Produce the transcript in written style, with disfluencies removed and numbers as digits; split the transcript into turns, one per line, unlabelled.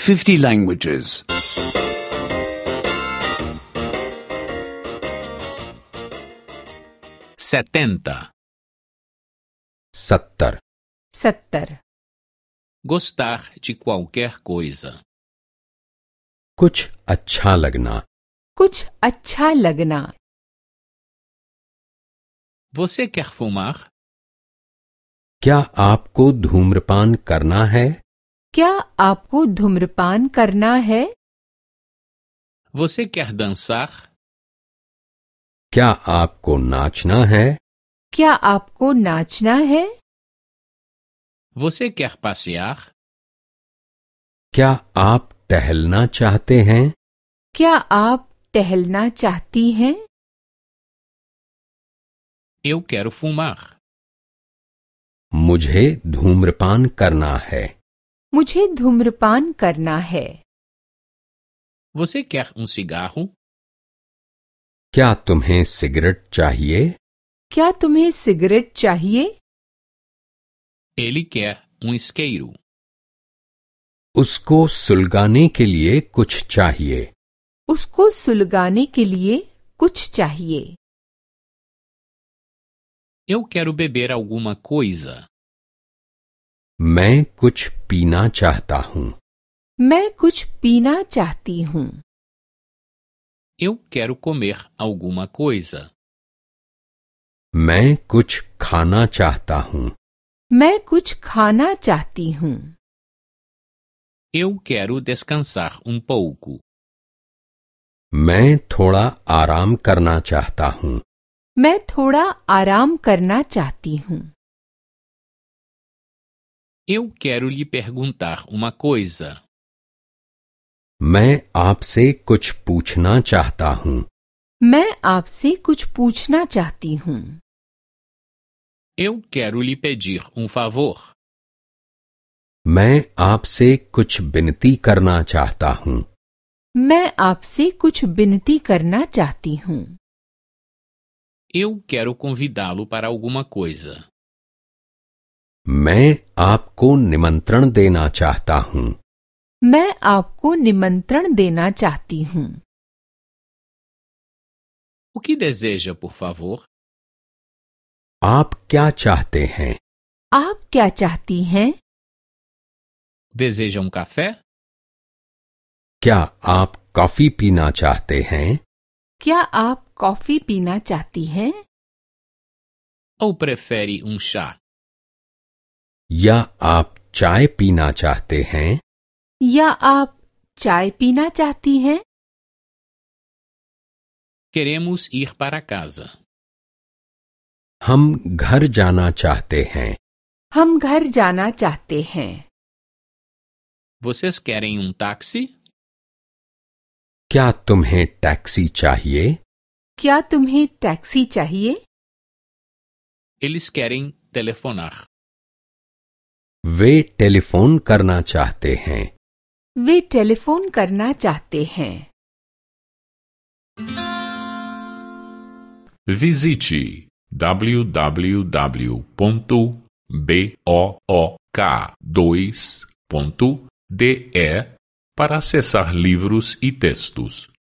50 languages.
70.
70.
70.
Gostar de qualquer coisa.
कुछ अच्छा लगना.
कुछ अच्छा लगना.
Você quer fumar?
क्या आपको धूम्रपान करना है?
क्या आपको धूम्रपान करना है?
Você quer dançar?
क्या आपको नाचना है?
क्या आपको नाचना है?
Você quer passear?
क्या आप टहलना चाहते हैं?
क्या आप टहलना चाहती हैं?
Eu quero fumar.
मुझे धूम्रपान करना है.
मुझे धूम्रपान करना है.
Você quer cigarro?
क्या तुम्हें सिगरेट चाहिए?
क्या तुम्हें सिगरेट चाहिए?
Ele quer isqueiro.
उसको सुलगाने के लिए कुछ चाहिए.
उसको सुलगाने के लिए कुछ चाहिए.
Eu quero beber alguma coisa.
मैं कुछ पीना चाहता हूँ.
मैं कुछ पीना चाहती हूँ.
Eu quero comer alguma coisa.
मैं कुछ खाना चाहता हूँ.
मैं कुछ खाना चाहती हूँ.
Eu quero descansar pouco.
मैं थोड़ा आराम करना चाहता हूँ.
मैं थोड़ा आराम करना चाहती हूँ.
Eu quero lhe perguntar uma coisa.
मैं आपसे कुछ पूछना चाहता हूँ.
मैं आपसे कुछ पूछना चाहती हूँ.
Eu quero lhe pedir favor.
मैं आपसे कुछ विनती करना चाहता हूँ.
मैं आपसे कुछ विनती करना चाहती हूँ.
Eu quero convidá-lo para alguma coisa.
मैं आपको निमंत्रण देना चाहता हूँ.
मैं आपको निमंत्रण देना चाहती हूँ.
O que deseja, por favor?
आप क्या चाहते हैं?
आप क्या चाहती हैं?
Deseja café?
क्या आप कॉफी पीना चाहते हैं?
क्या आप कॉफी पीना चाहती हैं?
Ou prefere chá?
या आप चाय पीना चाहते हैं?
या आप चाय पीना चाहती हैं?
Queremos ir para casa.
हम घर जाना चाहते हैं.
हम घर जाना चाहते हैं.
Vocês querem táxi?
क्या तुम्हें टैक्सी चाहिए?
क्या तुम्हें टैक्सी चाहिए?
Eles querem telefonar.
वे टेलीफोन करना चाहते हैं.
वे टेलीफोन करना चाहते हैं.
Visite www.book2.de para acessar livros e textos.